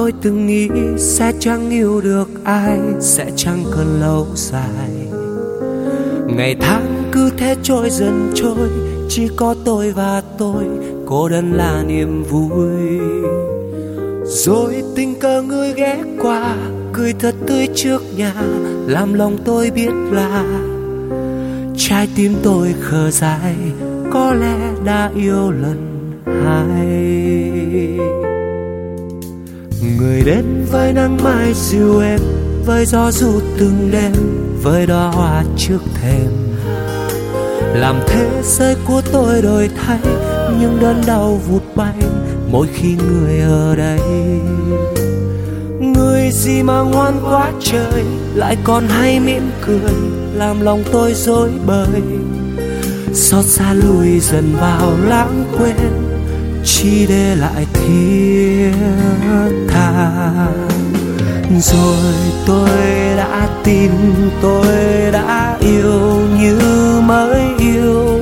tôi từng nghĩ sẽ chẳng yêu được ai, sẽ chẳng cần lâu dài. Ngày tháng cứ thế trôi dần trôi, chỉ có tôi và tôi, cô đơn là niềm vui. Rồi tình cờ người ghé qua, cười thật tươi trước nhà, làm lòng tôi biết là trái tim tôi khờ dại, có lẽ đã yêu lần hai. Người đến với nắng mai dịu êm, với gió ru từng đêm, với đóa hoa trước thềm. Làm thế giới của tôi đổi thay, nhưng đớn đau vụt bay mỗi khi người ở đây. Người gì mà ngoan quá trời, lại còn hay mỉm cười, làm lòng tôi rối bời. Xót xa lùi dần vào lãng quên, chỉ để lại thiết tha. Rồi tôi đã tin, tôi đã yêu như mới yêu.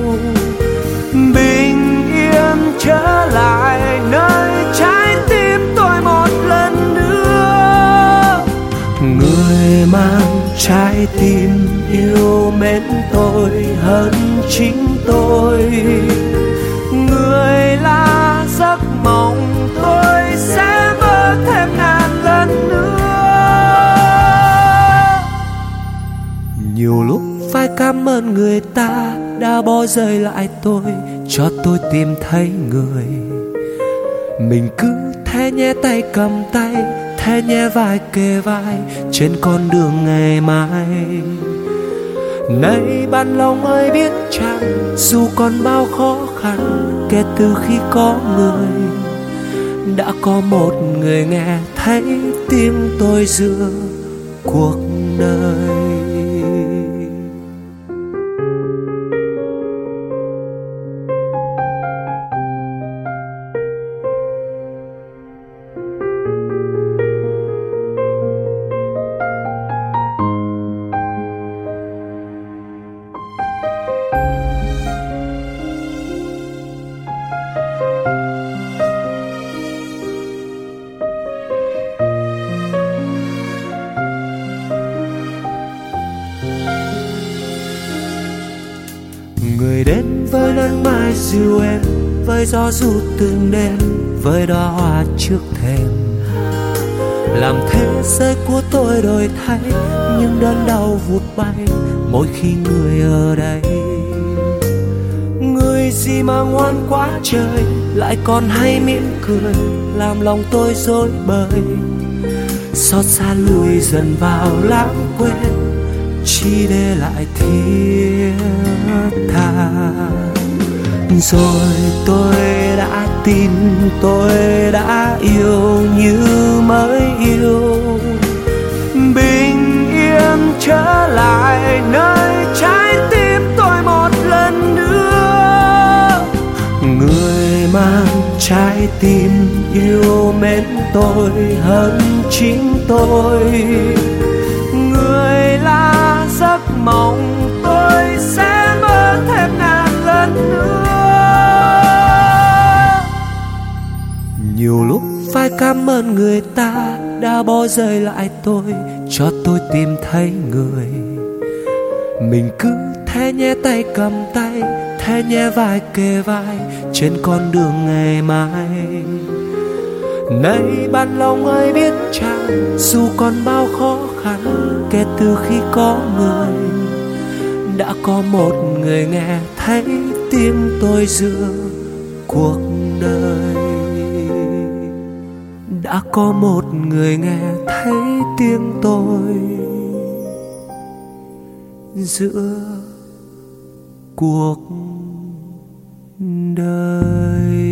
Bình yên trở lại nơi trái tim tôi một lần nữa. Người mang trái tim yêu mến tôi hơn chính tôi. Người là giấc mộng tôi sẽ mơ thêm ngàn lần nữa. Nhiều lúc phải cảm ơn người ta đã bỏ rơi lại tôi, cho tôi tìm thấy người. Mình cứ thế nhé tay cầm tay, thế nhé vai kề vai, trên con đường ngày mai. Này bạn lòng ơi biết chăng, dù còn bao khó khăn, kể từ khi có người, đã có một người nghe thấy tiếng tôi giữa cuộc đời. Người đến với nắng mai dịu êm, với gió ru từng đêm, với đóa hoa trước thềm. Làm thế giới của tôi đổi thay, nhưng đớn đau vụt bay mỗi khi người ở đây. Người gì mà ngoan quá trời, lại còn hay mỉm cười, làm lòng tôi rối bời. Xót xa lùi dần vào lãng quên, chỉ để lại thiết tha. Rồi tôi đã tin, tôi đã yêu như mới yêu. Bình yên trở lại nơi trái tim tôi một lần nữa. Người mang trái tim yêu mến tôi hơn chính tôi. Người là giấc mộng tôi sẽ mơ thêm ngàn lần nữa. Nhiều lúc phải cảm ơn người ta đã bỏ rơi lại tôi, cho tôi tìm thấy người. Mình cứ thế nhé tay cầm tay, thế nhé vai kề vai, trên con đường ngày mai. Này bạn lòng ơi biết chăng, dù còn bao khó khăn, kể từ khi có người, đã có một người nghe thấy tiếng tôi giữa cuộc đời. Đã có một người nghe thấy tiếng tôi giữa cuộc đời.